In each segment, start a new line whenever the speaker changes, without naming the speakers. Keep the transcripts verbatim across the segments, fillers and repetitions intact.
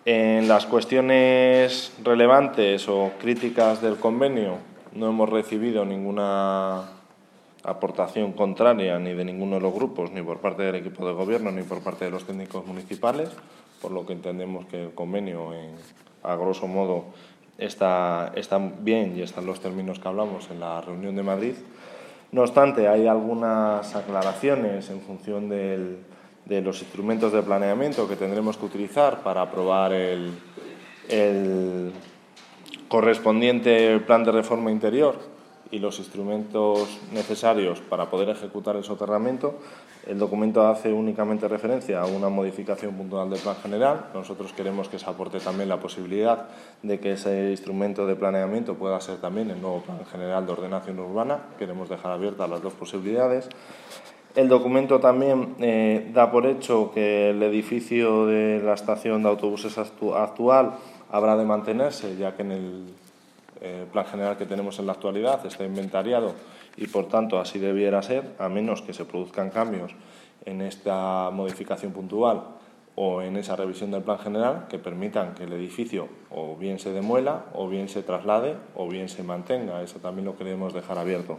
En las cuestiones relevantes o críticas del convenio no hemos recibido ninguna aportación contraria ni de ninguno de los grupos, ni por parte del equipo de gobierno, ni por parte de los técnicos municipales, por lo que entendemos que el convenio, en, a grosso modo, está, está bien y están los términos que hablamos en la reunión de Madrid. No obstante, hay algunas aclaraciones en función del, de los instrumentos de planeamiento que tendremos que utilizar para aprobar el, el correspondiente plan de reforma interior y los instrumentos necesarios para poder ejecutar el soterramiento. El documento hace únicamente referencia a una modificación puntual del plan general. Nosotros queremos que se aporte también la posibilidad de que ese instrumento de planeamiento pueda ser también el nuevo plan general de ordenación urbana. Queremos dejar abiertas las dos posibilidades. El documento también eh, da por hecho que el edificio de la estación de autobuses actual habrá de mantenerse, ya que en el eh, plan general que tenemos en la actualidad está inventariado y, por tanto, así debiera ser, a menos que se produzcan cambios en esta modificación puntual o en esa revisión del plan general que permitan que el edificio o bien se demuela, o bien se traslade, o bien se mantenga. Eso también lo queremos dejar abierto.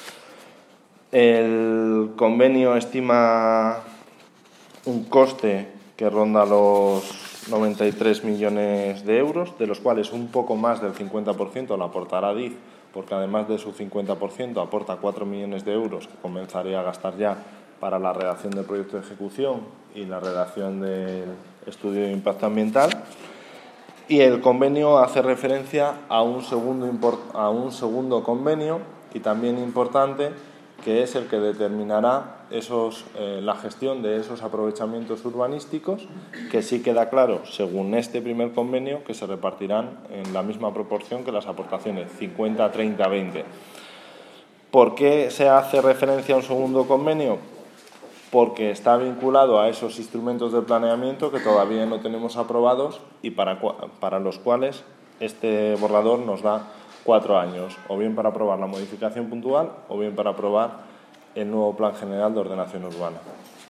El convenio estima un coste que ronda los noventa y tres millones de euros, de los cuales un poco más del cincuenta por ciento lo aportará A D I F, porque además de su cincuenta por ciento aporta cuatro millones de euros que comenzaría a gastar ya para la redacción del proyecto de ejecución y la redacción del estudio de impacto ambiental. Y el convenio hace referencia a un segundo, a un segundo convenio, y también importante, que es el que determinará esos, eh, la gestión de esos aprovechamientos urbanísticos, que sí queda claro, según este primer convenio, que se repartirán en la misma proporción que las aportaciones, cincuenta, treinta, veinte. ¿Por qué se hace referencia a un segundo convenio? Porque está vinculado a esos instrumentos de planeamiento que todavía no tenemos aprobados y para, para los cuales este borrador nos da cuatro años, o bien para aprobar la modificación puntual o bien para aprobar el nuevo plan general de ordenación urbana.